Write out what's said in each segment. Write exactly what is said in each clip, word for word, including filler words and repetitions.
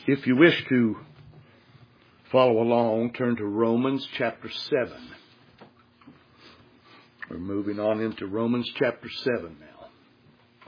If you wish to follow along, turn to Romans chapter seven. We're moving on into Romans chapter seven now.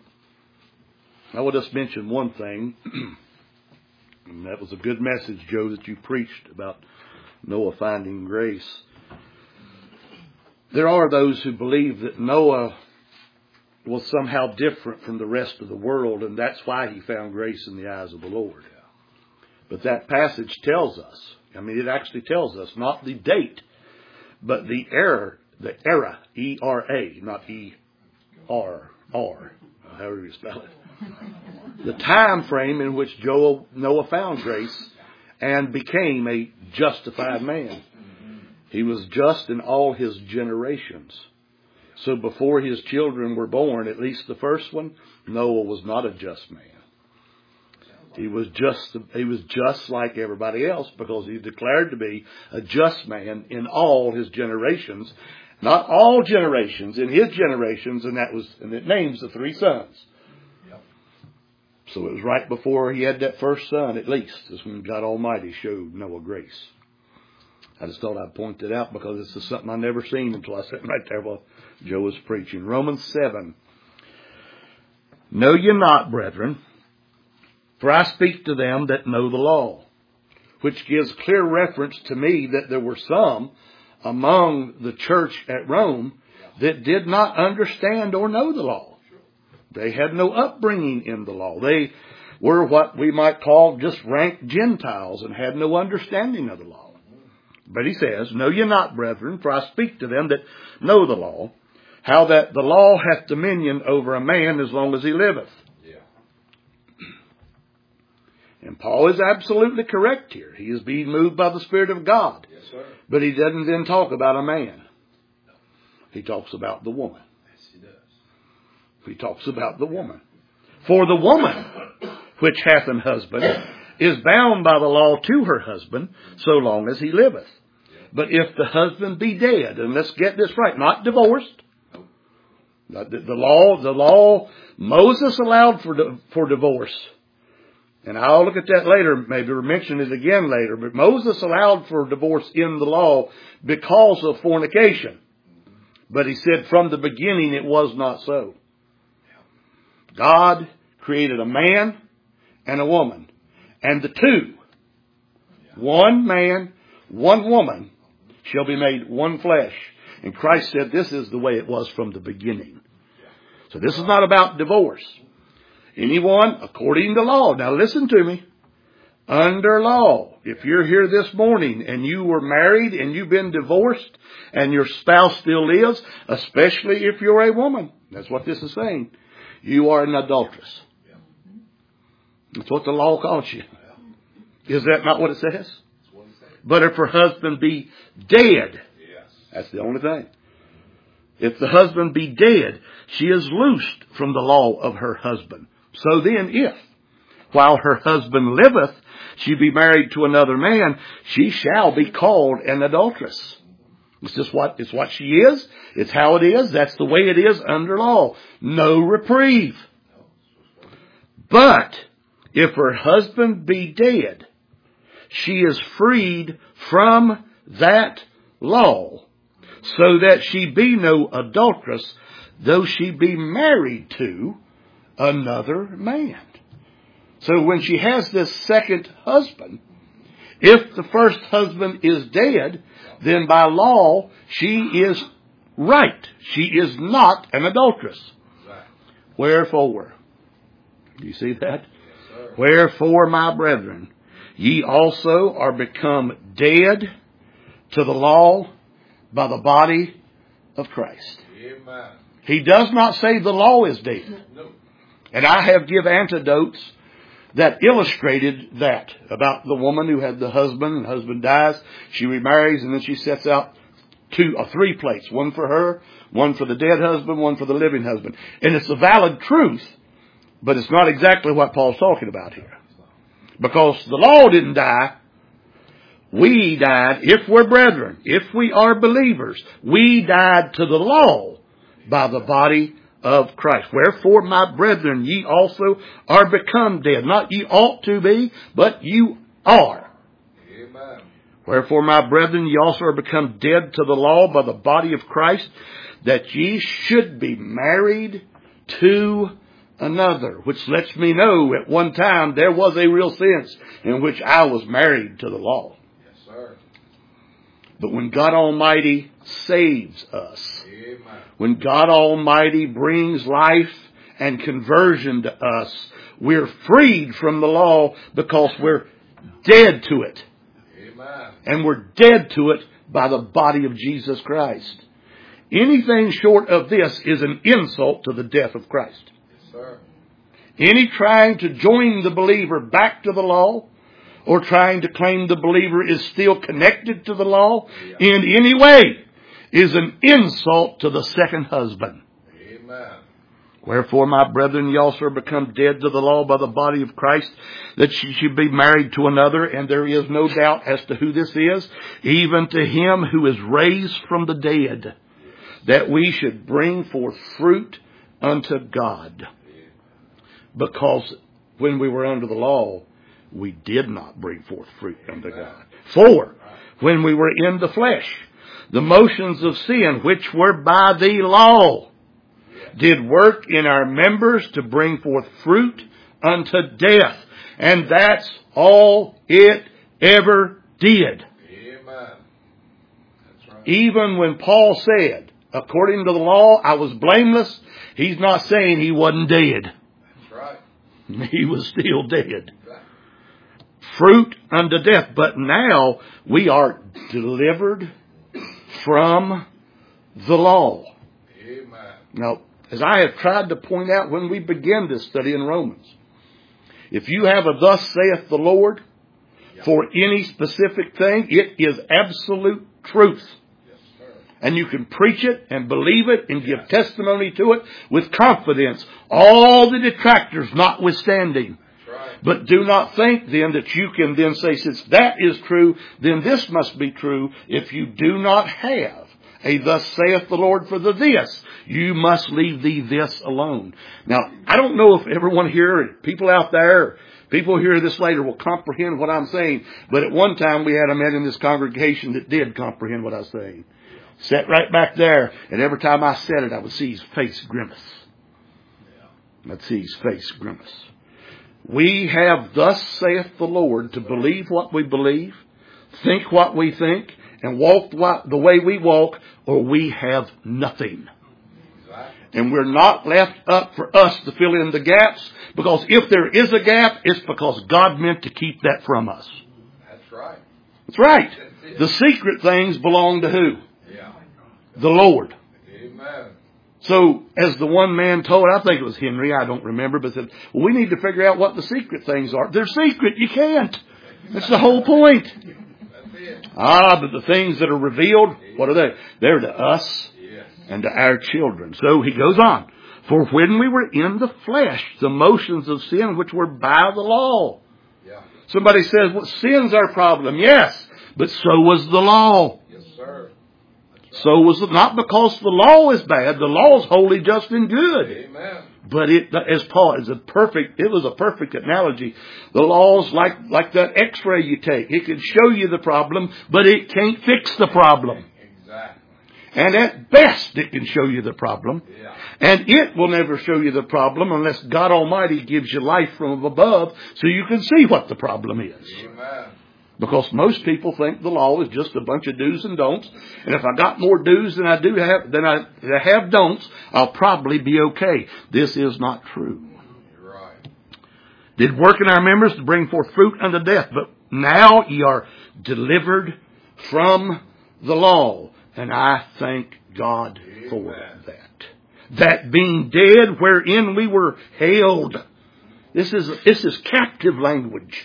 I will just mention one thing, and that was a good message, Joe, that you preached about Noah finding grace. There are those who believe that Noah was somehow different from the rest of the world, and that's why he found grace in the eyes of the Lord. But that passage tells us, I mean, it actually tells us, not the date, but the era, the era, E R A, not E R R, however you spell it. The time frame in which Joel, Noah found grace and became a justified man. He was just in all his generations. So before his children were born, at least the first one, Noah was not a just man. He was just he was just like everybody else because he declared to be a just man in all his generations. Not all generations, in his generations, and that was and it names the three sons. Yep. So it was right before he had that first son, at least, is when God Almighty showed Noah grace. I just thought I'd point that out because this is something I never seen until I sat right there while Joe was preaching. Romans seven. Know ye not, brethren, for I speak to them that know the law, which gives clear reference to me that there were some among the church at Rome that did not understand or know the law. They had no upbringing in the law. They were what we might call just rank Gentiles and had no understanding of the law. But he says, know ye not, brethren, for I speak to them that know the law, how that the law hath dominion over a man as long as he liveth. And Paul is absolutely correct here. He is being moved by the Spirit of God. Yes, sir. But he doesn't then talk about a man. He talks about the woman. Yes, he does. He talks about the woman. For the woman, which hath an husband, is bound by the law to her husband, so long as he liveth. But if the husband be dead, and let's get this right, not divorced. The, the law, the law, Moses allowed for, for divorce. And I'll look at that later, maybe we'll mention it again later. But Moses allowed for divorce in the law because of fornication. But he said from the beginning it was not so. God created a man and a woman. And the two, one man, one woman, shall be made one flesh. And Christ said this is the way it was from the beginning. So this is not about divorce. Anyone, according to law. Now listen to me. Under law, if you're here this morning and you were married and you've been divorced and your spouse still lives, especially if you're a woman, that's what this is saying, you are an adulteress. That's what the law calls you. Is that not what it says? But if her husband be dead, that's the only thing. If the husband be dead, she is loosed from the law of her husband. So then if, while her husband liveth, she be married to another man, she shall be called an adulteress. It's just what, it's what she is. It's how it is. That's the way it is under law. No reprieve. But if her husband be dead, she is freed from that law, so that she be no adulteress, though she be married to another man. So when she has this second husband, if the first husband is dead, then by law she is right. She is not an adulteress. Wherefore, do you see that? Wherefore, my brethren, ye also are become dead to the law by the body of Christ. Amen. He does not say the law is dead. No. And I have give antidotes that illustrated that about the woman who had the husband, and the husband dies, she remarries, and then she sets out two or three plates, one for her, one for the dead husband, one for the living husband. And it's a valid truth, but it's not exactly what Paul's talking about here. Because the law didn't die. We died, if we're brethren, if we are believers, we died to the law by the body of Christ. Wherefore, my brethren, ye also are become dead. Not ye ought to be, but you are. Amen. Wherefore, my brethren, ye also are become dead to the law by the body of Christ, that ye should be married to another. Which lets me know at one time there was a real sense in which I was married to the law. Yes, sir. But when God Almighty saves us, Amen. when God Almighty brings life and conversion to us, we're freed from the law because we're dead to it. Amen. And we're dead to it by the body of Jesus Christ. Anything short of this is an insult to the death of Christ. Yes, sir. Any trying to join the believer back to the law, or trying to claim the believer is still connected to the law Yeah. in any way, is an insult to the second husband. Amen. Wherefore, my brethren, ye also are become dead to the law by the body of Christ, that ye should be married to another. And there is no doubt as to who this is, even to him who is raised from the dead, that we should bring forth fruit unto God. Because when we were under the law, we did not bring forth fruit unto God. For when we were in the flesh, the motions of sin, which were by the law, did work in our members to bring forth fruit unto death. And that's all it ever did. Amen. That's right. Even when Paul said, according to the law, I was blameless, he's not saying he wasn't dead. That's right. He was still dead. Fruit unto death. But now we are delivered from the law. Amen. Now, as I have tried to point out when we begin this study in Romans, if you have a thus saith the Lord for any specific thing, it is absolute truth. Yes, sir. And you can preach it and believe it and give testimony to it with confidence, all the detractors notwithstanding. That's right. But do not think then that you can then say, since that is true, then this must be true. If you do not have a thus saith the Lord for the this, you must leave thee this alone. Now, I don't know if everyone here, people out there, people who hear this later will comprehend what I'm saying. But at one time we had a man in this congregation that did comprehend what I was saying. Sat right back there, and every time I said it, I would see his face grimace. I'd see his face grimace. We have thus saith the Lord to believe what we believe, think what we think, and walk the way we walk, or we have nothing. And we're not left up for us to fill in the gaps, because if there is a gap, it's because God meant to keep that from us. That's right. That's right. The secret things belong to who? Yeah. The Lord. Amen. So, as the one man told, I think it was Henry, I don't remember, but said, well, we need to figure out what the secret things are. They're secret. You can't. That's the whole point. That's it. Ah, but the things that are revealed, what are they? They're to us Yes. and to our children. So he goes on. For when we were in the flesh, the motions of sin which were by the law. Yeah. Somebody says, well, sin's our problem. Yes, but so was the law. Yes, sir. So was it, not because the law is bad. The law is holy, just, and good. Amen. But it, as Paul, is a perfect, it was a perfect analogy. The law's like, like that x-ray you take. It can show you the problem, but it can't fix the problem. Exactly. And at best, it can show you the problem. Yeah. And it will never show you the problem unless God Almighty gives you life from above so you can see what the problem is. Amen. Because most people think the law is just a bunch of do's and don'ts. And if I got more do's than I do have, than I have don'ts, I'll probably be okay. This is not true. You're right. Did work in our members to bring forth fruit unto death. But now ye are delivered from the law. And I thank God for Amen. that. That being dead wherein we were held. This is, this is captive language.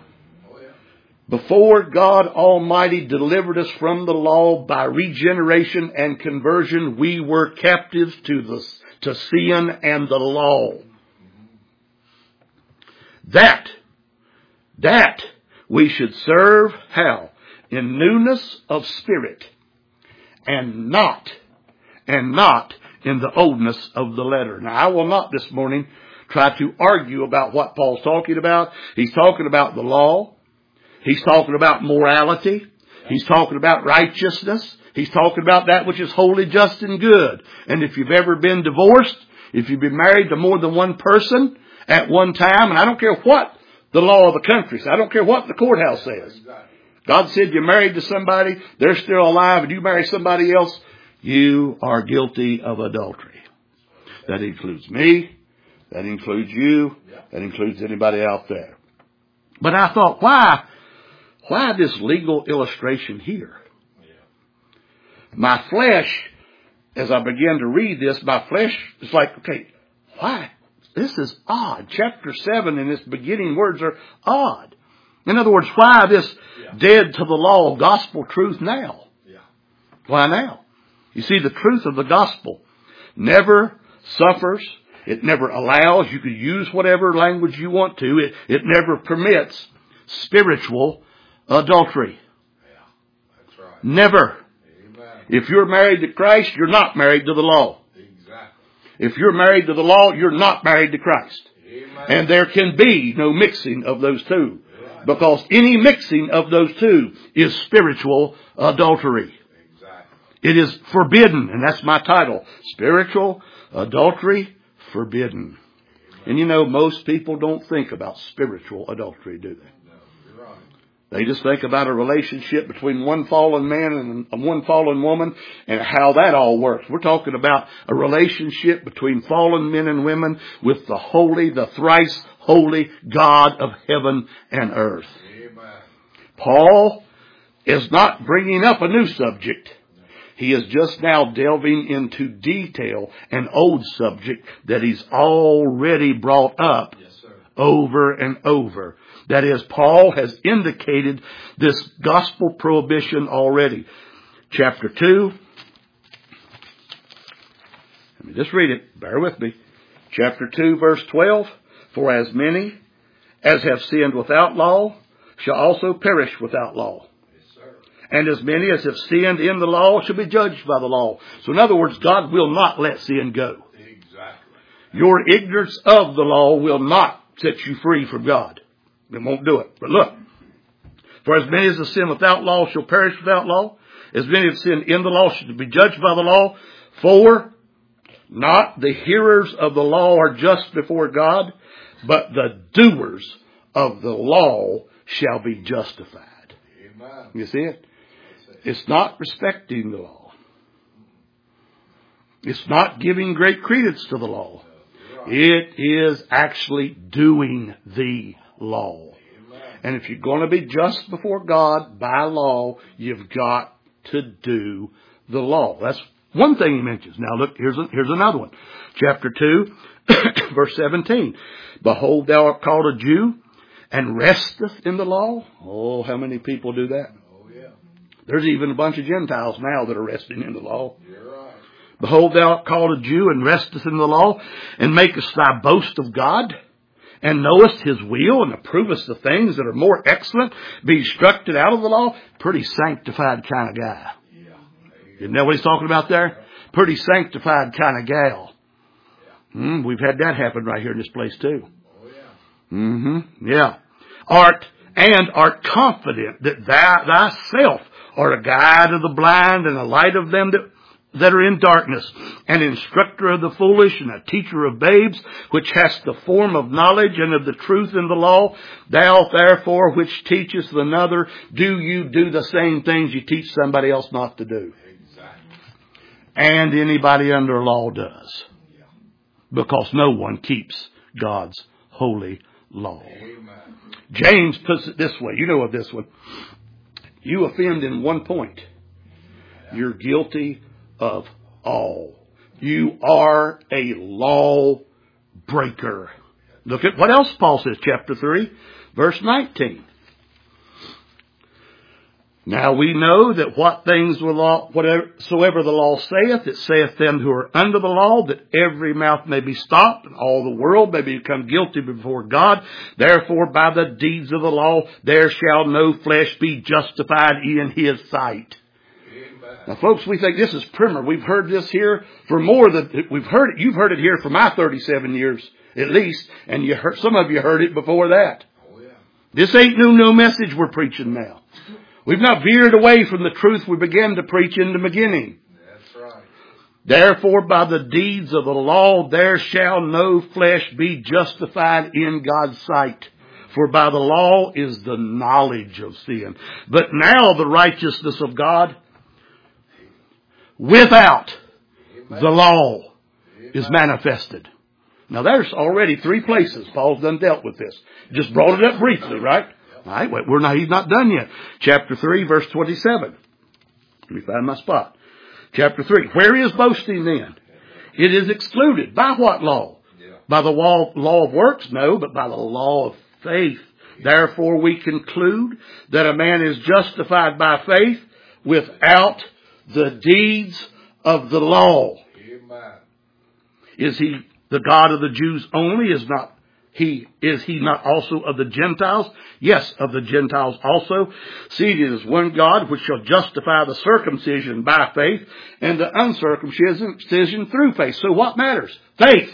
Before God Almighty delivered us from the law by regeneration and conversion, we were captives to the to sin and the law. That, that we should serve how? In newness of spirit, and not, and not in the oldness of the letter. Now, I will not this morning try to argue about what Paul's talking about. He's talking about the law. He's talking about morality. He's talking about righteousness. He's talking about that which is holy, just, and good. And if you've ever been divorced, if you've been married to more than one person at one time, and I don't care what the law of the country says, I don't care what the courthouse says. God said you're married to somebody, they're still alive, and you marry somebody else, you are guilty of adultery. That includes me. That includes you. That includes anybody out there. But I thought, why, why this legal illustration here? My flesh, as I began to read this, my flesh is like, okay, why? This is odd. Chapter seven and its beginning words are odd. In other words, why this yeah. dead to the law of gospel truth now? Yeah. Why now? You see, the truth of the gospel never suffers. It never allows. You can use whatever language you want to. It, it never permits spiritual adultery. Yeah, that's right. Never. If you're married to Christ, you're not married to the law. Exactly. If you're married to the law, you're not married to Christ. Amen. And there can be no mixing of those two. Right. Because any mixing of those two is spiritual adultery. Exactly. It is forbidden, and that's my title. Spiritual adultery forbidden. Amen. And you know, most people don't think about spiritual adultery, do they? They just think about a relationship between one fallen man and one fallen woman and how that all works. We're talking about a relationship between fallen men and women with the holy, the thrice holy God of heaven and earth. Amen. Paul is not bringing up a new subject. He is just now delving into detail an old subject that he's already brought up yes, sir. over and over. That is, Paul has indicated this gospel prohibition already. Chapter two. Let me just read it. Bear with me. Chapter two, verse twelve. For as many as have sinned without law shall also perish without law. Yes, sir. And as many as have sinned in the law shall be judged by the law. So in other words, God will not let sin go. Exactly. Your ignorance of the law will not set you free from God. It won't do it. But look, for as many as have sinned without law shall perish without law. As many as sinned in the law shall be judged by the law. For not the hearers of the law are just before God, but the doers of the law shall be justified. Amen. You see it? It's not respecting the law. It's not giving great credence to the law. It is actually doing the law. Amen. And if you're going to be just before God by law, you've got to do the law. That's one thing he mentions. Now look, here's a, here's another one. Chapter two, verse seventeen. Behold, thou art called a Jew, and resteth in the law. Oh, how many people do that? Oh, yeah. There's even a bunch of Gentiles now that are resting in the law. You're right. Behold, thou art called a Jew, and restest in the law, and makest thy boast of God, and knowest his will, and approvest the things that are more excellent, be instructed out of the law. Pretty sanctified kind of guy. Yeah. Isn't that what he's talking about there? Pretty sanctified kind of gal. Yeah. Mm, we've had that happen right here in this place too. Oh, yeah. Mm-hmm. Yeah. Art, and art confident that thou thyself art a guide of the blind, and a light of them that that are in darkness, an instructor of the foolish, and a teacher of babes, which hast the form of knowledge and of the truth in the law. Thou therefore which teachest another, do you do the same things you teach somebody else not to do. Exactly. And anybody under law does. Yeah. Because no one keeps God's holy law. Amen. James puts it this way. You know of this one. You offend in one point, you're guilty of all. You are a law breaker. Look at what else Paul says, chapter three, verse nineteen. Now we know that what things the law, whatsoever the law saith, it saith them who are under the law, that every mouth may be stopped, and all the world may become guilty before God. Therefore, by the deeds of the law, there shall no flesh be justified in his sight. Amen. Now, folks, we think this is primer. We've heard this here for more than we've heard it. You've heard it here for my thirty-seven years at least, and you heard, some of you heard it before that. Oh, yeah. This ain't no new message we're preaching now. We've not veered away from the truth we began to preach in the beginning. That's right. Therefore, by the deeds of the law, there shall no flesh be justified in God's sight. For by the law is the knowledge of sin. But now the righteousness of God without Amen. the law Amen. is manifested. Now there's already three places Paul's done dealt with this. Just brought it up briefly, right? All right, wait, we're not, he's not done yet. Chapter three, verse twenty-seven. Let me find my spot. Chapter three. Where is boasting then? It is excluded. By what law? Yeah. By the law, law of works? No, but by the law of faith. Therefore we conclude that a man is justified by faith without the deeds of the law. Amen. Is he the God of the Jews only? Is not he, is he not also of the Gentiles? Yes, of the Gentiles also. See, it is one God which shall justify the circumcision by faith and the uncircumcision through faith. So what matters? Faith.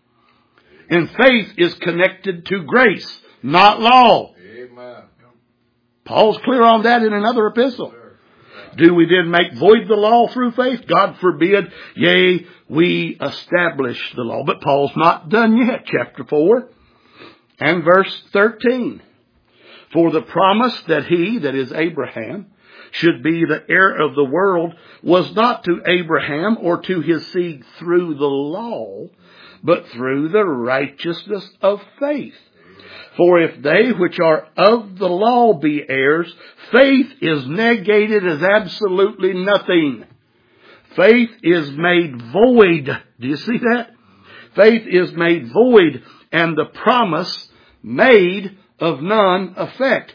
And faith is connected to grace, not law. Amen. Paul's clear on that in another epistle. Sure. Do we then make void the law through faith? God forbid. Yea, we establish the law. But Paul's not done yet. Chapter four and verse thirteen. For the promise that he, that is Abraham, should be the heir of the world was not to Abraham or to his seed through the law, but through the righteousness of faith. For if they which are of the law be heirs, faith is negated as absolutely nothing. Faith is made void. Do you see that? Faith is made void, and the promise made of none effect.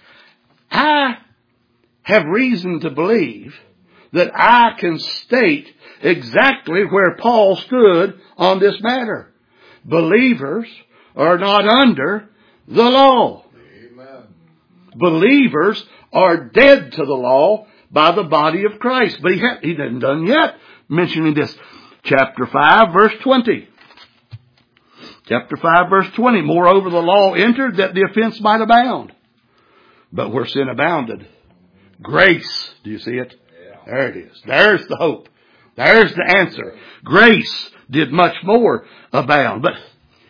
I have reason to believe that I can state exactly where Paul stood on this matter. Believers are not under the law. Amen. Believers are dead to the law by the body of Christ. But he, ha- he hasn't done yet mentioning this. Chapter five, verse twenty. Chapter five, verse twenty. Moreover, the law entered that the offense might abound. But where sin abounded, grace. Do you see it? Yeah. There it is. There's the hope. There's the answer. Grace did much more abound. But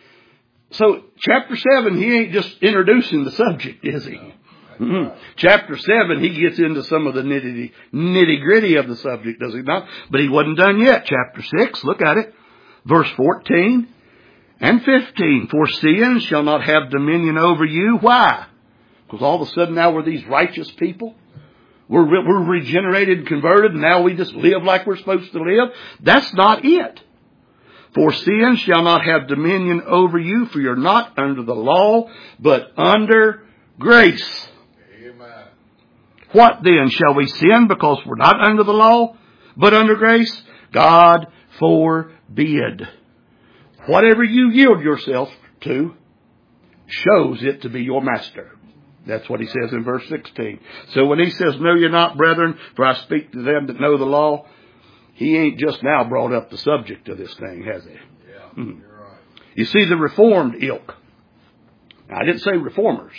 so chapter seven, he ain't just introducing the subject, is he? Mm-hmm. Right. Chapter seven, he gets into some of the nitty nitty gritty of the subject, does he not? But he wasn't done yet. Chapter six, look at it, verse fourteen and fifteen. For sin shall not have dominion over you. Why? Because all of a sudden now we're these righteous people. We're re- we're regenerated and converted, and now we just live like we're supposed to live. That's not it. For sin shall not have dominion over you, for you're not under the law, but under grace. Amen. What then? Shall we sin because we're not under the law, but under grace? God forbid. Whatever you yield yourself to shows it to be your master. That's what he says in verse sixteen. So when he says, know you're not, brethren, for I speak to them that know the law, he ain't just now brought up the subject of this thing, has he? Yeah, Hmm. you're right. You see, the Reformed ilk. Now, I didn't say reformers.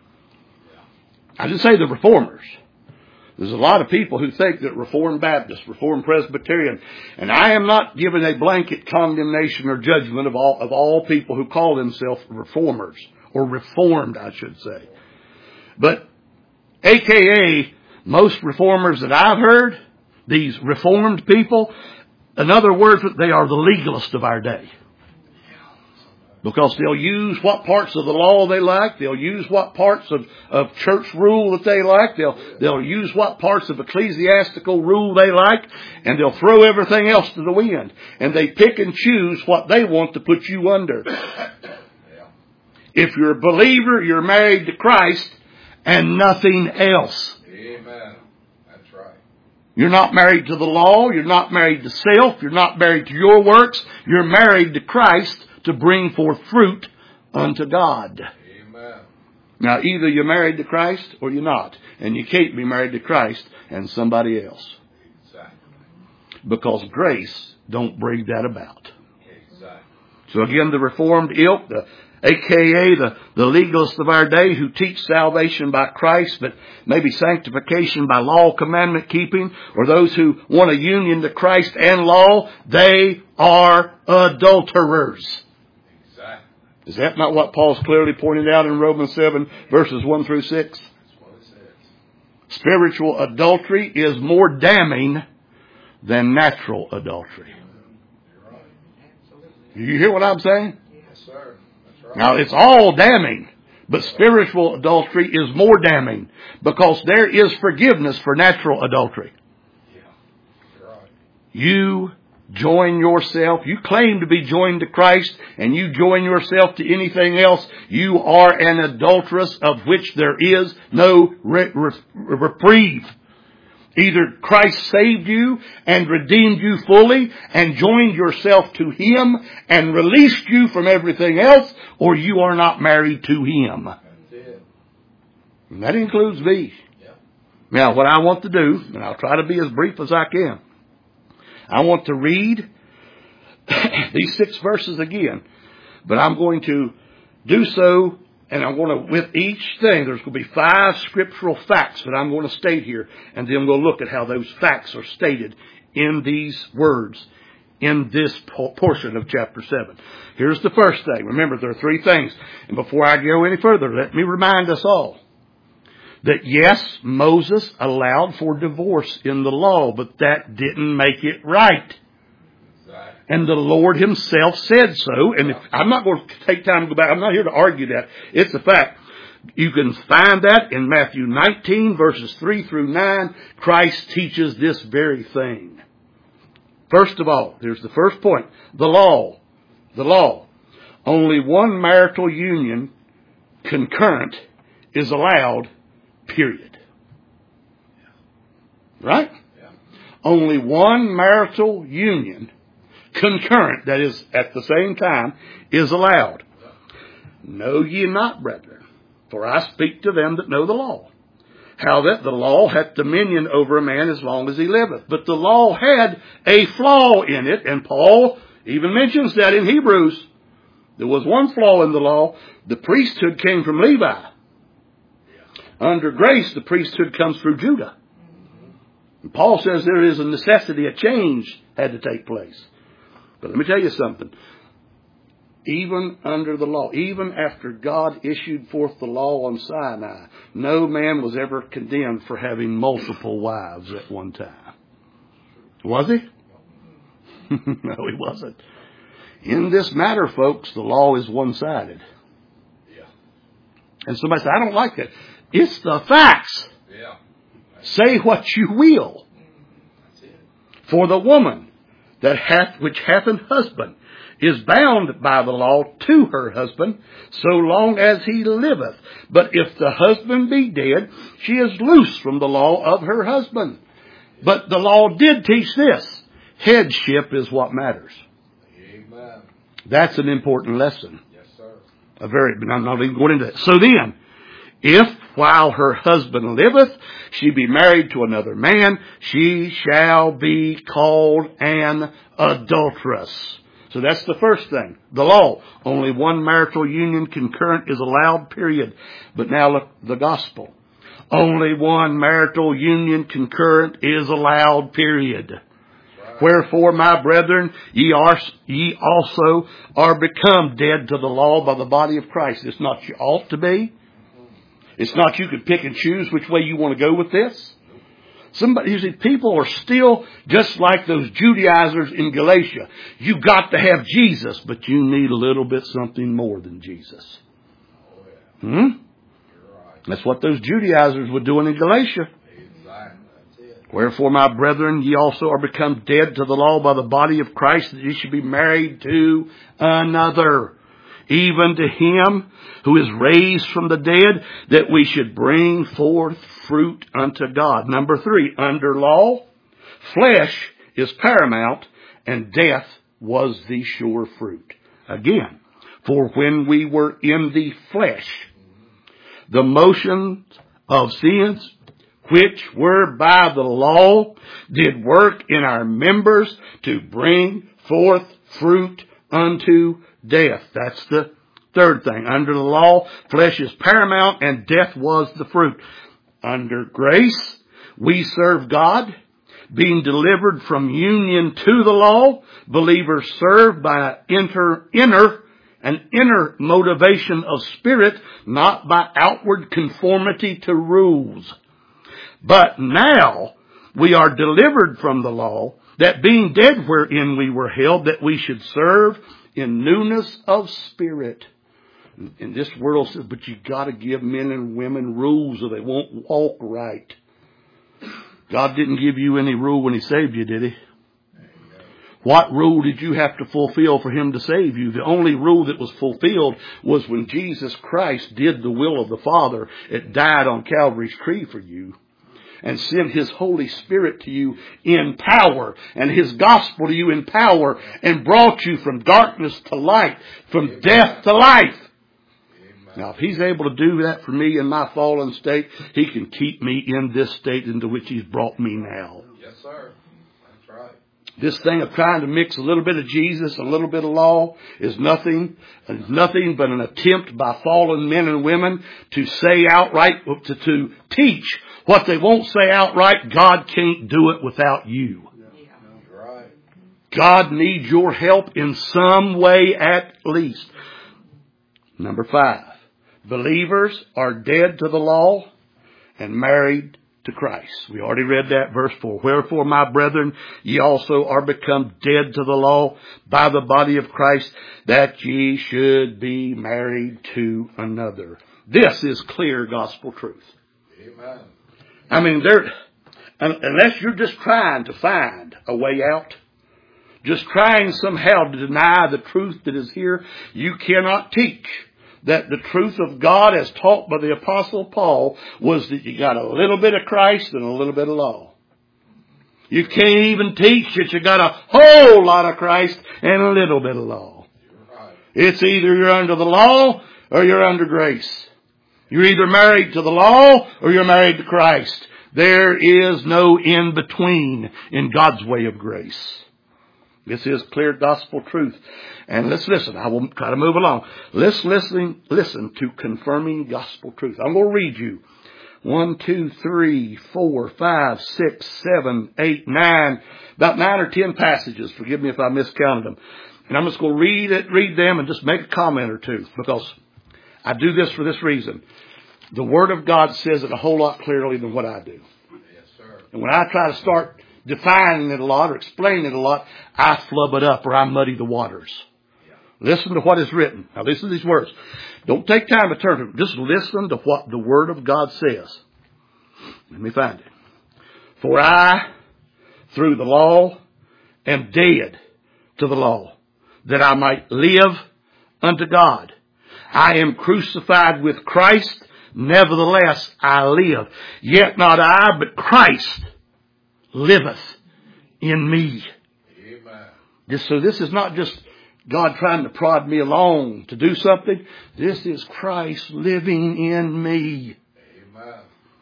I didn't say the reformers. There's a lot of people who think that Reformed Baptist, Reformed Presbyterian, and I am not giving a blanket condemnation or judgment of all, of all people who call themselves reformers, or reformed, I should say. But, A K A, most reformers that I've heard, these reformed people, in other words, they are the legalists of our day. Because they'll use what parts of the law they like. They'll use what parts of, of church rule that they like. They'll, they'll use what parts of ecclesiastical rule they like. And they'll throw everything else to the wind. And they pick and choose what they want to put you under. If you're a believer, you're married to Christ and nothing else. Amen. That's right. You're not married to the law. You're not married to self. You're not married to your works. You're married to Christ to bring forth fruit unto God. Amen. Now, either you're married to Christ or you're not. And you can't be married to Christ and somebody else. Exactly. because grace don't bring that about. Exactly. So again, the Reformed ilk, the A K A the, the legalists of our day who teach salvation by Christ, but maybe sanctification by law commandment keeping, or those who want a union to Christ and law, they are adulterers. Exactly. Is that not what Paul's clearly pointed out in Romans seven, verses one through six? That's what it says. Spiritual adultery is more damning than natural adultery. You're right. You hear what I'm saying? Yes, sir. That's right. Now, it's all damning, but spiritual adultery is more damning because there is forgiveness for natural adultery. Yeah. You're right. You join yourself, you claim to be joined to Christ, and you join yourself to anything else, you are an adulteress of which there is no re- re- reprieve. Either Christ saved you and redeemed you fully and joined yourself to Him and released you from everything else, or you are not married to Him. That's it. And that includes me. Yeah. Now, what I want to do, and I'll try to be as brief as I can, I want to read these six verses again, but I'm going to do so. And I'm going to, with each thing, there's going to be five scriptural facts that I'm going to state here. And then we'll look at how those facts are stated in these words in this portion of chapter seven. Here's the first thing. Remember, there are three things. And before I go any further, let me remind us all that yes, Moses allowed for divorce in the law, but that didn't make it right. And the Lord Himself said so. And if, I'm not going to take time to go back. I'm not here to argue that. It's a fact. You can find that in Matthew nineteen, verses three through nine. Christ teaches this very thing. First of all, here's the first point. The law. The law. Only one marital union concurrent is allowed, period. Right? Yeah. Only one marital union concurrent, that is, at the same time, is allowed. Know ye not, brethren, for I speak to them that know the law, how that the law hath dominion over a man as long as he liveth. But the law had a flaw in it, and Paul even mentions that in Hebrews. There was one flaw in the law. The priesthood came from Levi. Under grace, the priesthood comes through Judah. And Paul says there is a necessity, a change had to take place. But let me tell you something. Even under the law, even after God issued forth the law on Sinai, no man was ever condemned for having multiple wives at one time. Was he? No, he wasn't. In this matter, folks, the law is one-sided. Yeah. And somebody said, I don't like that. It's the facts. Yeah. Say what you will. That's it. For the woman that hath, which hath an husband, is bound by the law to her husband, so long as he liveth. But if the husband be dead, she is loose from the law of her husband. But the law did teach this. Headship is what matters. Amen. That's an important lesson. Yes, sir. A very, but I'm not even going into that. So then, if while her husband liveth, she be married to another man, she shall be called an adulteress. So that's the first thing. The law. Only one marital union concurrent is allowed, period. But now look, the gospel. Only one marital union concurrent is allowed, period. Right. Wherefore, my brethren, ye are ye also are become dead to the law by the body of Christ. It's not you ought to be. It's not you can pick and choose which way you want to go with this. Somebody, you see, people are still just like those Judaizers in Galatia. You got to have Jesus, but you need a little bit something more than Jesus. Oh, yeah. Hmm? You're right. That's what those Judaizers were doing in Galatia. Exactly. That's it. Wherefore, my brethren, ye also are become dead to the law by the body of Christ, that ye should be married to another, even to him who is raised from the dead, that we should bring forth fruit unto God. Number three, under law, flesh is paramount, and death was the sure fruit. Again, for when we were in the flesh, the motions of sins which were by the law, did work in our members to bring forth fruit unto death. That's the third thing. Under the law, flesh is paramount, and death was the fruit. Under grace, we serve God, being delivered from union to the law. Believers serve by an inner, inner, an inner motivation of spirit, not by outward conformity to rules. But now we are delivered from the law, that being dead wherein we were held, that we should serve in newness of spirit. And this world says, but you got to give men and women rules or they won't walk right. God didn't give you any rule when He saved you, did He? What rule did you have to fulfill for Him to save you? The only rule that was fulfilled was when Jesus Christ did the will of the Father. It died on Calvary's tree for you and sent His Holy Spirit to you in power and His gospel to you in power and brought you from darkness to light, from death to life. Now, if He's able to do that for me in my fallen state, He can keep me in this state into which He's brought me now. Yes, sir. That's right. This thing of trying to mix a little bit of Jesus, a little bit of law, is nothing, nothing but an attempt by fallen men and women to say outright, to, to teach what they won't say outright. God can't do it without you. Yeah. That's right. God needs your help in some way at least. Number five. Believers are dead to the law and married to Christ. We already read that, verse four. Wherefore, my brethren, ye also are become dead to the law by the body of Christ, that ye should be married to another. This is clear gospel truth. Amen. I mean, there, unless you're just trying to find a way out, just trying somehow to deny the truth that is here, you cannot teach that the truth of God as taught by the Apostle Paul was that you got a little bit of Christ and a little bit of law. You can't even teach that you got a whole lot of Christ and a little bit of law. Right. It's either you're under the law or you're under grace. You're either married to the law or you're married to Christ. There is no in between in God's way of grace. This is clear gospel truth. And let's listen. I will try to move along. Let's listen, listen to confirming gospel truth. I'm going to read you one, two, three, four, five, six, seven, eight, nine, about nine or ten passages. Forgive me if I miscounted them. And I'm just going to read it, read them and just make a comment or two, because I do this for this reason. The Word of God says it a whole lot clearly than what I do. Yes, sir. And when I try to start defining it a lot or explaining it a lot, I flub it up or I muddy the waters. Yeah. Listen to what is written. Now listen to these words. Don't take time to turn to them. Just listen to what the Word of God says. Let me find it. For I, through the law, am dead to the law, that I might live unto God. I am crucified with Christ. Nevertheless, I live. Yet not I, but Christ liveth in me. Amen. This, so this is not just God trying to prod me along to do something. This is Christ living in me. Amen.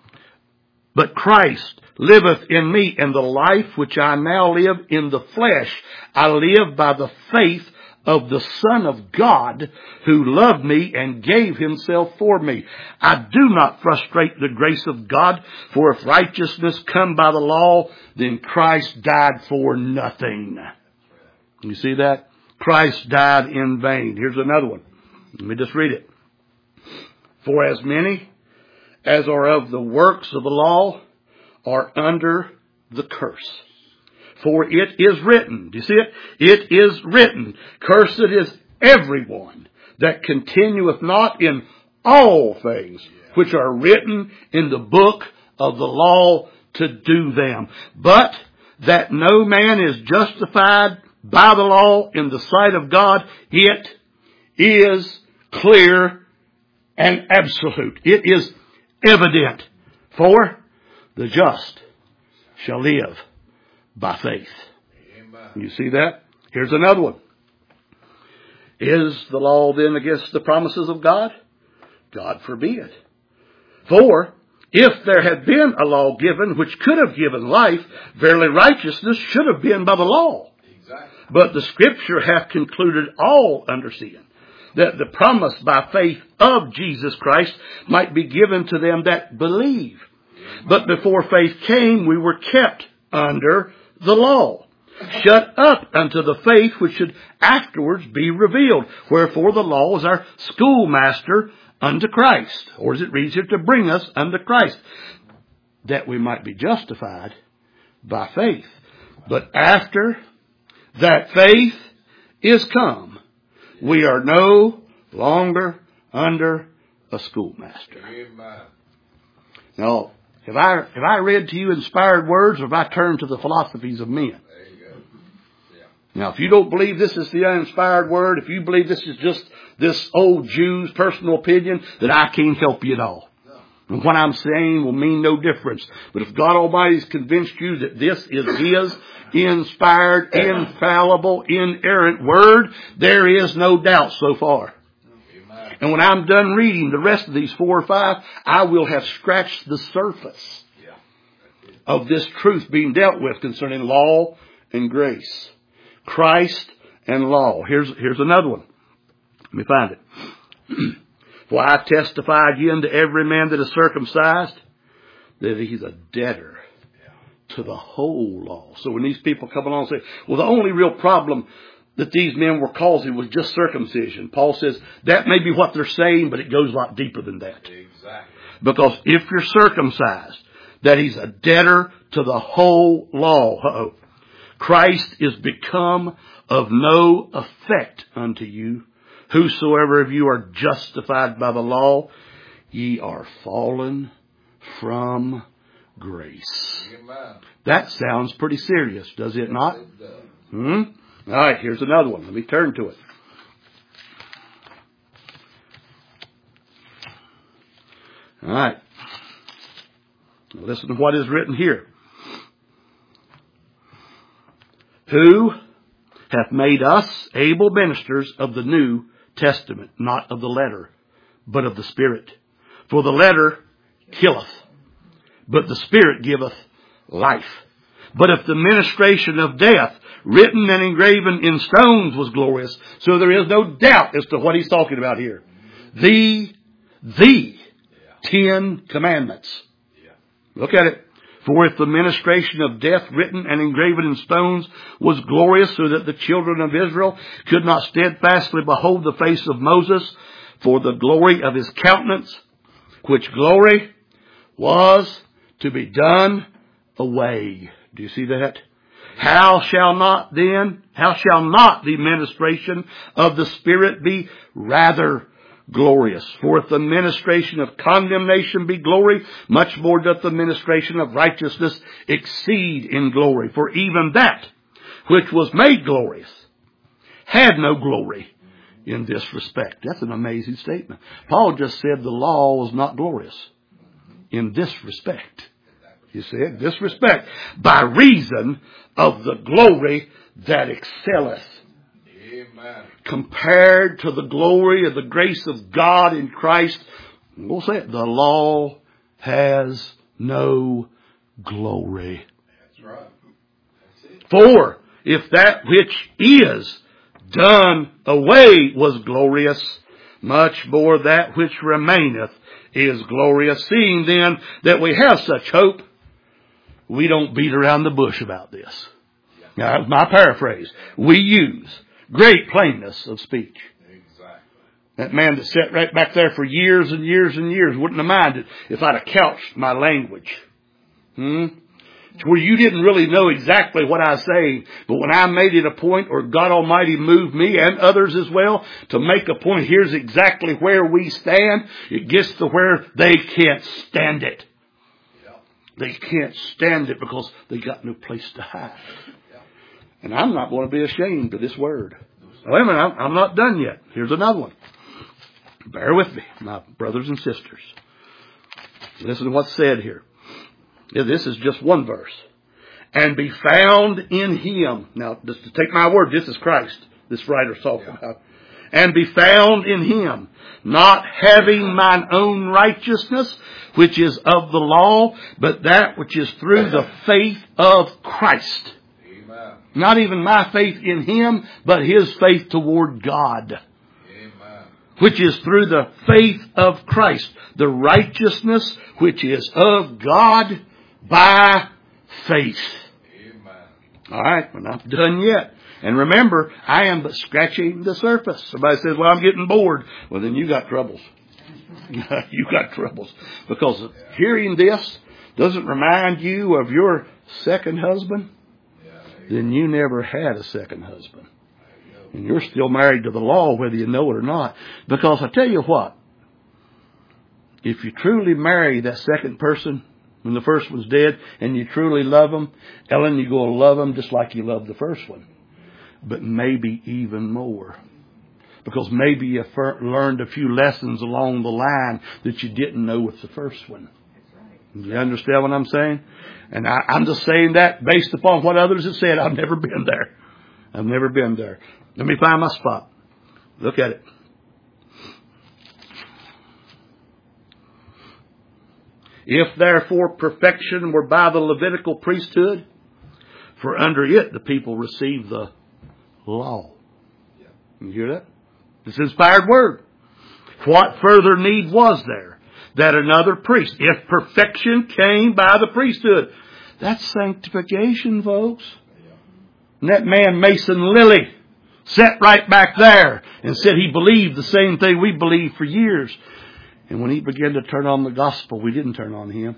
But Christ liveth in me, and the life which I now live in the flesh, I live by the faith of the Son of God, who loved me and gave Himself for me. I do not frustrate the grace of God, for if righteousness come by the law, then Christ died for nothing. You see that? Christ died in vain. Here's another one. Let me just read it. For as many as are of the works of the law are under the curse. For it is written, do you see it? It is written, cursed is everyone that continueth not in all things which are written in the book of the law to do them. But that no man is justified by the law in the sight of God, it is clear and absolute. It is evident. For the just shall live by faith. Amen. You see that? Here's another one. Is the law then against the promises of God? God forbid. For If there had been a law given which could have given life, verily righteousness should have been by the law. Exactly. But the Scripture hath concluded all under sin, that the promise by faith of Jesus Christ might be given to them that believe. But before faith came, we were kept under the law, shut up unto the faith which should afterwards be revealed. Wherefore the law is our schoolmaster unto Christ. Or as it reads here, to bring us unto Christ, that we might be justified by faith. But after that faith is come, we are no longer under a schoolmaster. Amen. Now, have I, have I read to you inspired words, or have I turned to the philosophies of men? There you go. Yeah. Now, if you don't believe this is the uninspired word, if you believe this is just this old Jew's personal opinion, then I can't help you at all. No. And what I'm saying will mean no difference. But if God Almighty's convinced you that this is His inspired, infallible, inerrant word, there is no doubt so far. Amen. And when I'm done reading the rest of these four or five, I will have scratched the surface Yeah. of this truth being dealt with concerning law and grace. Christ and law. Here's, here's another one. Let me find it. For I testify again to every man that is circumcised that he's a debtor to the whole law. So when these people come along and say, well, the only real problem that these men were causing was just circumcision, Paul says that may be what they're saying, but it goes a lot deeper than that. Exactly. Because if you're circumcised, that he's a debtor to the whole law. Uh-oh. Christ is become of no effect unto you. Whosoever of you are justified by the law, ye are fallen from grace. Amen. That sounds pretty serious, does it not? It does. Hmm? All right, here's another one. Let me turn to it. All right. Now listen to what is written here. Who hath made us able ministers of the New Testament, not of the letter, but of the Spirit. For the letter killeth, but the Spirit giveth life. But if the ministration of death, written and engraven in stones, was glorious, so there is no doubt as to what he's talking about here. The, the Ten Commandments. Look at it. For if the ministration of death, written and engraven in stones, was glorious, so that the children of Israel could not steadfastly behold the face of Moses for the glory of his countenance, which glory was to be done away. Do you see that? How shall not then, how shall not the ministration of the Spirit be rather glorious? For if the ministration of condemnation be glory, much more doth the ministration of righteousness exceed in glory. For even that which was made glorious had no glory in this respect. That's an amazing statement. Paul just said the law was not glorious in this respect. You see it? This respect. By reason of the glory that excelleth. Amen. Compared to the glory of the grace of God in Christ, we'll say it, the law has no glory. That's right. That's it. For if that which is done away was glorious, much more that which remaineth is glorious. Seeing then that we have such hope, we don't beat around the bush about this. Now, that's my paraphrase. We use great plainness of speech. Exactly. That man that sat right back there for years and years and years wouldn't have minded if I'd have couched my language. Hmm? To where you didn't really know exactly what I was saying, but when I made it a point, or God Almighty moved me and others as well to make a point, here's exactly where we stand, it gets to where they can't stand it. Yeah. They can't stand it because they got no place to hide. Yeah. And I'm not going to be ashamed of this word. Wait a minute, I'm, I'm not done yet. Here's another one. Bear with me, my brothers and sisters. Listen to what's said here. Yeah, this is just one verse. And be found in Him. Now, just to take my word, this is Christ, this writer's talking Yeah. about. and be found in him, not having mine own righteousness, which is of the law, but that which is through the faith of Christ. Amen. Not even my faith in him, but his faith toward God. Amen. Which is through the faith of Christ, the righteousness which is of God by faith. Amen. All right, we're not done yet. And remember, I am but scratching the surface. Somebody says, well, I'm getting bored. Well, then you got troubles. You got troubles. Because hearing this doesn't remind you of your second husband, then you never had a second husband. And you're still married to the law, whether you know it or not. Because I tell you what, if you truly marry that second person when the first one's dead, and you truly love them, Ellen, you're going to love them just like you loved the first one. But maybe even more. Because maybe you learned a few lessons along the line that you didn't know with the first one. You understand what I'm saying? And I, I'm just saying that based upon what others have said. I've never been there. I've never been there. Let me find my spot. Look at it. If therefore perfection were by the Levitical priesthood, for under it the people received the law. You hear that? This inspired word. What further need was there that another priest, if perfection came by the priesthood? That's sanctification, folks. And that man, Mason Lilly, sat right back there and said he believed the same thing we believed for years. And when he began to turn on the gospel, we didn't turn on him.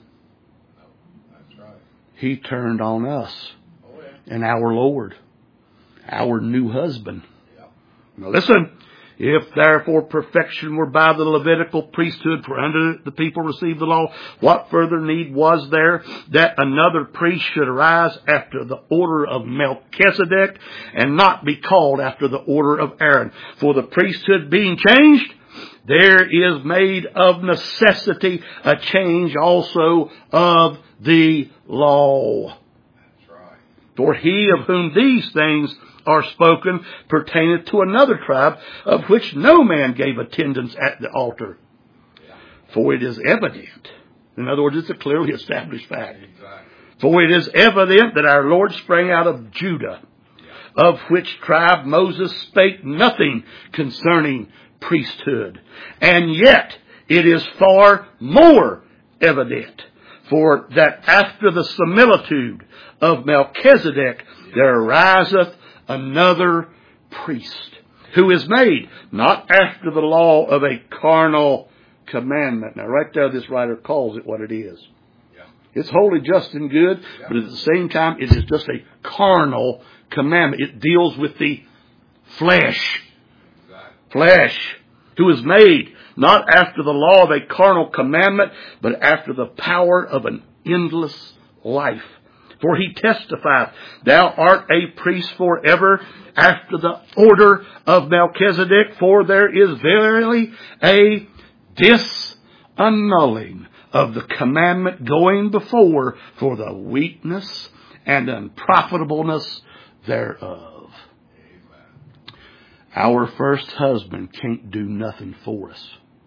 That's right. He turned on us Oh, yeah. and our Lord, our new husband. Yeah. Now listen. If therefore perfection were by the Levitical priesthood, for under it the people received the law, what further need was there that another priest should arise after the order of Melchizedek and not be called after the order of Aaron? For the priesthood being changed, there is made of necessity a change also of the law. That's right. For he of whom these things are spoken pertaineth to another tribe, of which no man gave attendance at the altar. Yeah. For it is evident. In other words, it's a clearly established fact. Exactly. For it is evident that our Lord sprang out of Judah, Yeah. of which tribe Moses spake nothing concerning priesthood. And yet it is far more evident, for that after the similitude of Melchizedek there ariseth another priest, who is made not after the law of a carnal commandment. Now right there this writer calls it what it is. Yeah. It's holy, just, and good, Yeah. but at the same time it is just a carnal commandment. It deals with the flesh. Exactly. Flesh, who is made not after the law of a carnal commandment, but after the power of an endless life. For he testifieth, thou art a priest forever after the order of Melchizedek, for there is verily a disannulling of the commandment going before for the weakness and unprofitableness thereof. Amen. Our first husband can't do nothing for us.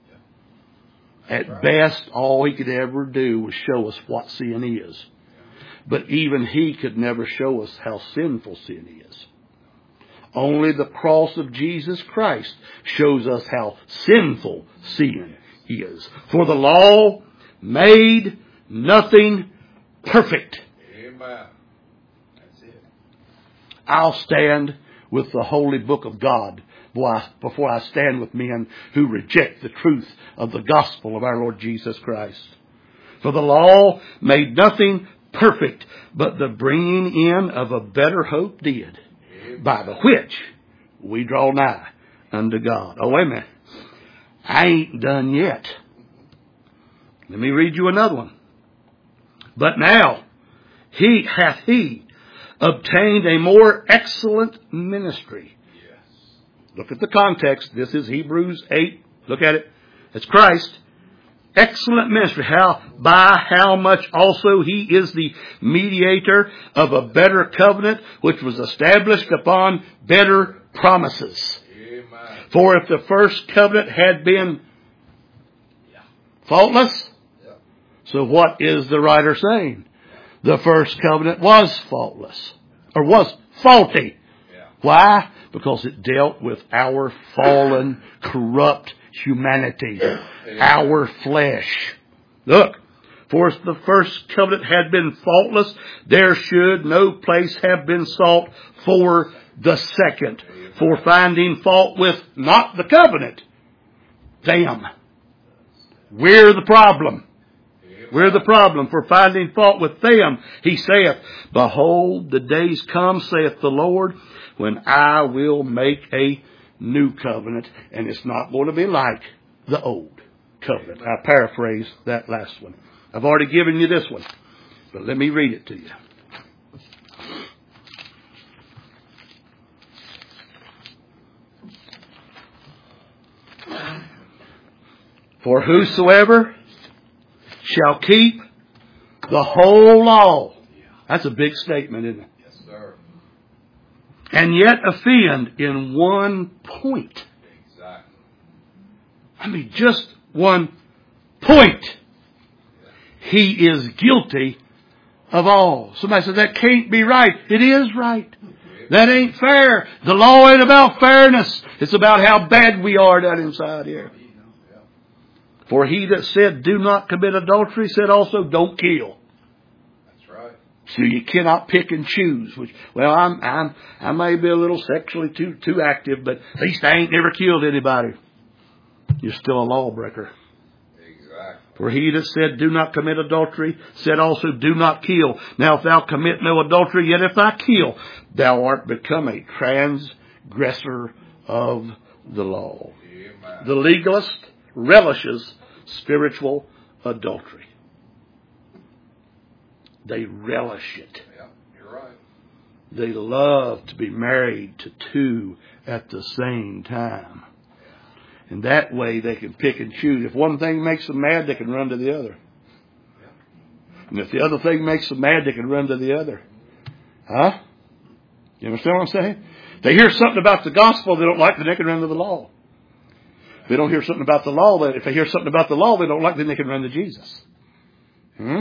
At Right. best, all he could ever do was show us what sin is. But even he could never show us how sinful sin is. Only the cross of Jesus Christ shows us how sinful sin is. For the law made nothing perfect. Amen. That's it. I'll stand with the holy book of God before I stand with men who reject the truth of the gospel of our Lord Jesus Christ. For the law made nothing perfect, but the bringing in of a better hope did, by the which we draw nigh unto God. Oh, wait a minute. I ain't done yet. Let me read you another one. But now he hath he obtained a more excellent ministry. Yes. Look at the context. This is Hebrews eight. Look at it. It's Christ. Excellent ministry. How, by how much also he is the mediator of a better covenant, which was established upon better promises. Amen. For if the first covenant had been faultless, so what is the writer saying? The first covenant was faultless, or was faulty. Why? Because it dealt with our fallen, corrupt humanity, our flesh. Look, for if the first covenant had been faultless, there should no place have been sought for the second, for finding fault with not the covenant, them. We're the problem. We're the problem for finding fault with them. He saith, behold, the days come, saith the Lord, when I will make a new covenant, and it's not going to be like the old covenant. I paraphrase that last one. I've already given you this one, but let me read it to you. For whosoever shall keep the whole law. That's a big statement, isn't it? Yes, sir. And yet offend in one point. Exactly. I mean, just one point. He is guilty of all. Somebody says, that can't be right. It is right. That ain't fair. The law ain't about fairness. It's about how bad we are down inside here. For he that said, do not commit adultery, said also, don't kill. That's right. So you cannot pick and choose. Which, well, I'm, I'm, I may be a little sexually too, too active, but at least I ain't never killed anybody. You're still a lawbreaker. Exactly. For he that said, do not commit adultery, said also, do not kill. Now if thou commit no adultery, yet if thou kill, thou art become a transgressor of the law. Amen. The legalist relishes spiritual adultery. They relish it. Yeah, you're right. They love to be married to two at the same time. And that way they can pick and choose. If one thing makes them mad, they can run to the other. And if the other thing makes them mad, they can run to the other. Huh? You understand what I'm saying? They hear something about the gospel they don't like, then they can run to the law. If they don't hear something about the law, if they hear something about the law they don't like, then they can run to Jesus. Hmm?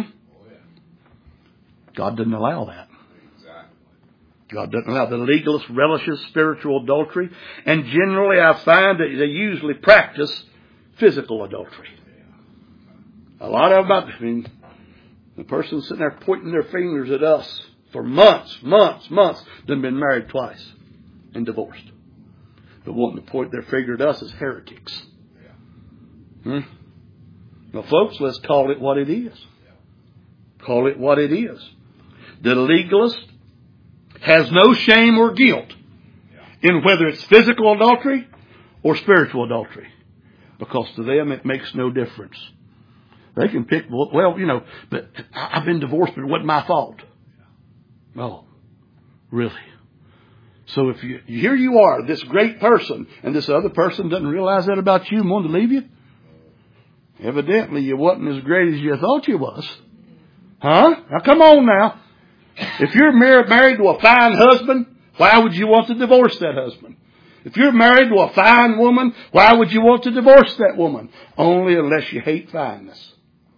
God doesn't allow that. God doesn't allow. The legalist relishes spiritual adultery, and generally I find that they usually practice physical adultery. A lot of them, I mean, the person sitting there pointing their fingers at us for months, months, months, they've been married twice and divorced. But wanting to point their finger at us as heretics. Hmm? Now, folks, let's call it what it is. Call it what it is. The legalist has no shame or guilt in whether it's physical adultery or spiritual adultery. Because to them it makes no difference. They can pick, well, you know, but I've been divorced, but it wasn't my fault. Oh, really? So if you, here you are, this great person, and this other person doesn't realize that about you and wanted to leave you? Evidently you wasn't as great as you thought you was. Huh? Now come on now. If you're married to a fine husband, why would you want to divorce that husband? If you're married to a fine woman, why would you want to divorce that woman? Only unless you hate fineness.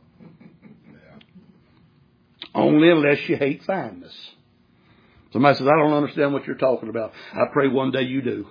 Only unless you hate fineness. Somebody says, I don't understand what you're talking about. I pray one day you do.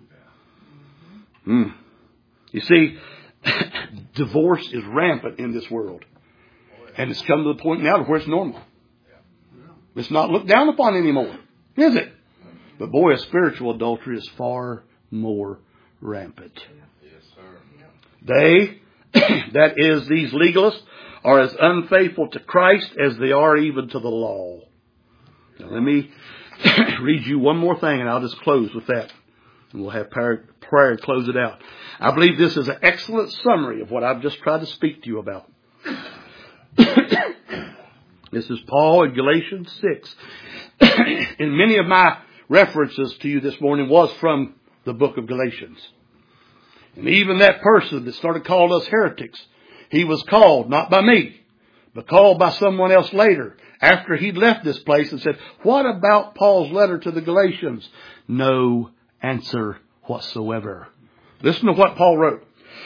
Mm. You see, divorce is rampant in this world. And it's come to the point now where it's normal. It's not looked down upon anymore, is it? But boy, a spiritual adultery is far more rampant. Yes, sir. They, that is, these legalists, are as unfaithful to Christ as they are even to the law. Now, let me read you one more thing, and I'll just close with that. And we'll have prayer, prayer close it out. I believe this is an excellent summary of what I've just tried to speak to you about. This is Paul in Galatians six. And many of my references to you this morning was from the book of Galatians. And even that person that started calling us heretics, he was called, not by me, but called by someone else later, after he'd left this place, and said, what about Paul's letter to the Galatians? No answer whatsoever. Listen to what Paul wrote.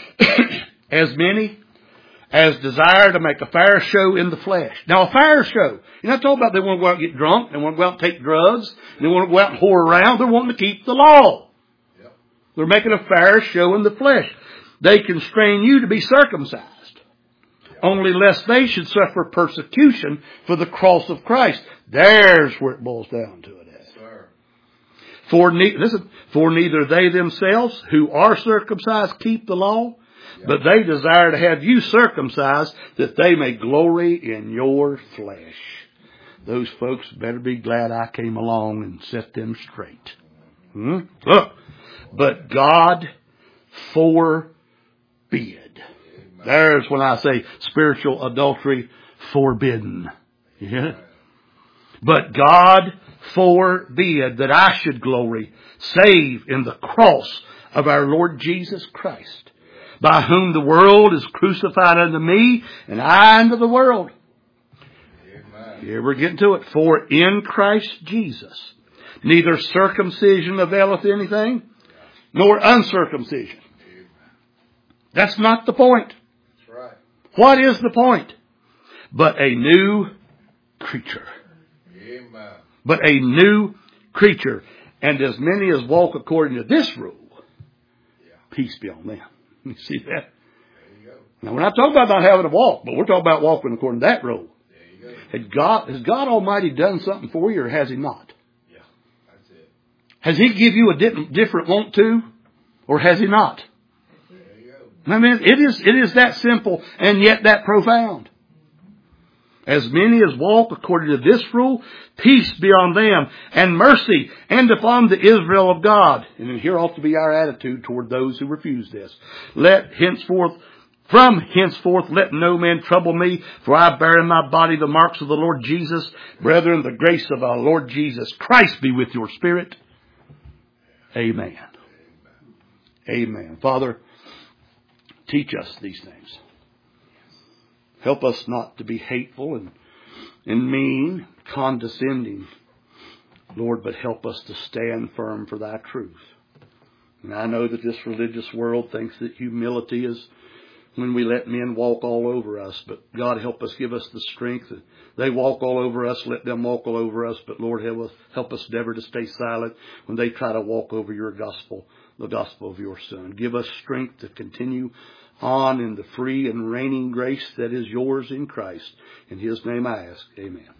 As many as desire to make a fair show in the flesh. Now, a fair show. You're not talking about they want to go out and get drunk. They want to go out and take drugs. They want to go out and whore around. They're wanting to keep the law. Yep. They're making a fair show in the flesh. They constrain you to be circumcised. Yep. Only lest they should suffer persecution for the cross of Christ. There's where it boils down to it. Yes, sir. For, ne- listen, for neither they themselves who are circumcised keep the law, yep. but they desire to have you circumcised that they may glory in your flesh. Those folks better be glad I came along and set them straight. Hmm? Look, but God forbid. Amen. There's when I say spiritual adultery forbidden. Yeah. But God forbid that I should glory save in the cross of our Lord Jesus Christ, by whom the world is crucified unto me, and I unto the world. Amen. Here we're getting to it. For in Christ Jesus, neither circumcision availeth anything, nor uncircumcision. Amen. That's not the point. That's right. What is the point? But a new creature. Amen. But a new creature. And as many as walk according to this rule, yeah. peace be on them. You see that? There you go. Now we're not talking about not having a walk, but we're talking about walking according to that rule. There you go. Has God, has God Almighty done something for you, or has He not? Yeah, that's it. Has He give you a di- different want to, or has He not? There you go. I mean, it is, it is that simple and yet that profound. As many as walk according to this rule, peace be on them, and mercy, and upon the Israel of God. And here ought to be our attitude toward those who refuse this. Let henceforth, from henceforth, let no man trouble me, for I bear in my body the marks of the Lord Jesus. Brethren, the grace of our Lord Jesus Christ be with your spirit. Amen. Amen. Father, teach us these things. Help us not to be hateful and, and mean, condescending, Lord, but help us to stand firm for thy truth. And I know that this religious world thinks that humility is when we let men walk all over us, but God, help us, give us the strength. They walk all over us, let them walk all over us, but Lord, help us, help us never to stay silent when they try to walk over your gospel, the gospel of your Son. Give us strength to continue on in the free and reigning grace that is yours in Christ. In His name I ask, amen.